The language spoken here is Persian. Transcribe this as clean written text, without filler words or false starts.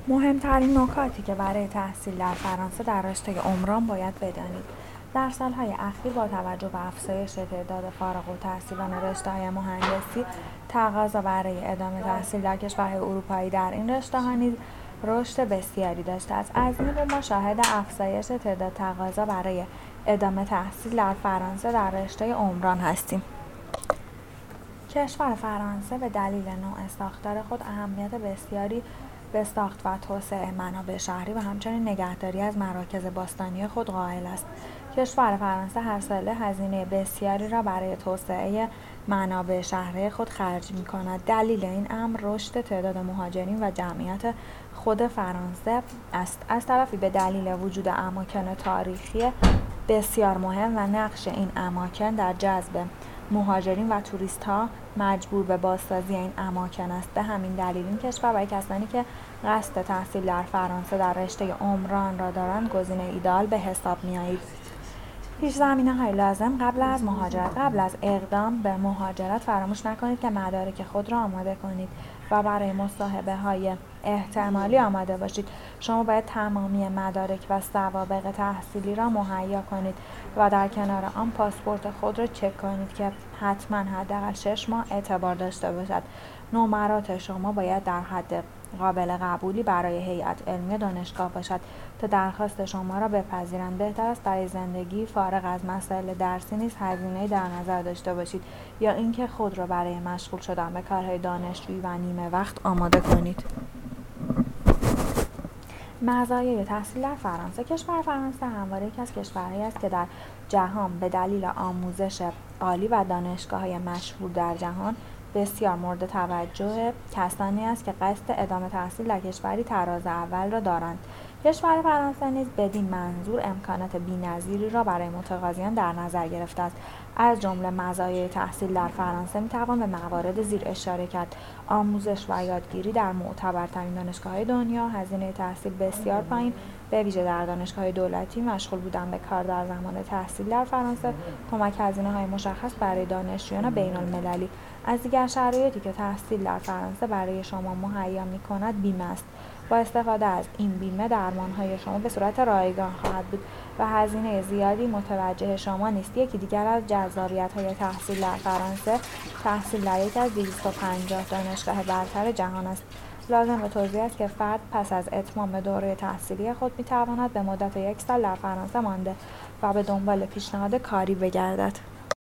مهمترین نکاتی که برای تحصیل در فرانسه در رشته عمران باید بدانید. در سالهای اخیر با توجه به افزایش تعداد فارغ التحصیلان رشته‌های مهندسی، تقاضا برای ادامه تحصیل در کشورهای اروپایی در این رشته‌ها نیز رشد بسیاری داشته است. از این رو ما شاهد افزایش تعداد تقاضا برای ادامه تحصیل در فرانسه در رشته عمران هستیم. کشور فرانسه به دلیل نوع ساختار خود اهمیت بسیاری به ساخت و توسعه منابع شهری و همچنین نگهداری از مراکز باستانی خود قائل است. کشور فرانسه هر ساله هزینه بسیاری را برای توسعه منابع شهری خود خرج می‌کند. دلیل این امر رشد تعداد مهاجرین و جمعیت خود فرانسه است. از طرفی به دلیل وجود اماکن تاریخی بسیار مهم و نقش این اماکن در جذب مهاجرین و توریست‌ها مجبور به بازسازی این اماکن است. به همین دلیل این کشور برای کسانی که قصد تحصیل در فرانسه در رشته عمران را دارند گزینه ایدئال به حساب می‌آید. پیش‌زمینه‌های لازم قبل از اقدام به مهاجرت فراموش نکنید که مدارک خود را آماده کنید و برای مصاحبه‌های احتمالی آماده باشید. شما باید تمامی مدارک و سوابق تحصیلی را مهیا کنید و در کنار آن پاسپورت خود را چک کنید که حتما حداقل 6 ماه اعتبار داشته باشد. نمرات شما باید در حد قابل قبولی برای هیئت علمی دانشگاه باشد تا درخواست شما را بپذیرند. بهتر است برای زندگی فارغ از مسائل درسی نیز هزینه‌ای در نظر داشته باشید یا اینکه خود را برای مشغول شدن به کارهای دانشجویی و نیمه وقت آماده کنید. مزایای تحصیل در فرانسه. کشور فرانسه همواره یکی از کشورهایی است که در جهان به دلیل آموزش عالی و دانشگاه‌های مشهور در جهان بسیار مورد توجه کسانی است که قصد ادامه تحصیل در کشوری طراز اول را دارند. کشور فرانسه نیز بدین منظور امکانات بی‌نظیری را برای متقاضیان در نظر گرفته است. از جمله مزایای تحصیل در فرانسه می‌توان به موارد زیر اشاره کرد: آموزش و یادگیری در معتبرترین دانشگاه‌های دنیا، هزینه تحصیل بسیار پایین به ویژه در دانشگاه‌های دولتی، مشغول بودن به کار در زمان تحصیل در فرانسه، کمک هزینه‌های مشخص برای دانشجویان بین‌المللی. از دیگر شرایطی که تحصیل در فرانسه برای شما مهیا می‌کند بیمه است. با استفاده از این بیمه درمان‌های شما به صورت رایگان خواهد بود و هزینه زیادی متوجه شما نیست. یکی دیگر از جذابیت‌های تحصیل در فرانسه، تحصیل در یکی از 250 دانشگاه برتر جهان است. لازم به توضیح است که فرد پس از اتمام دوره تحصیلی خود می‌تواند به مدت 1 سال در فرانسه مانده و به دنبال پیشنهاد کاری بگردد.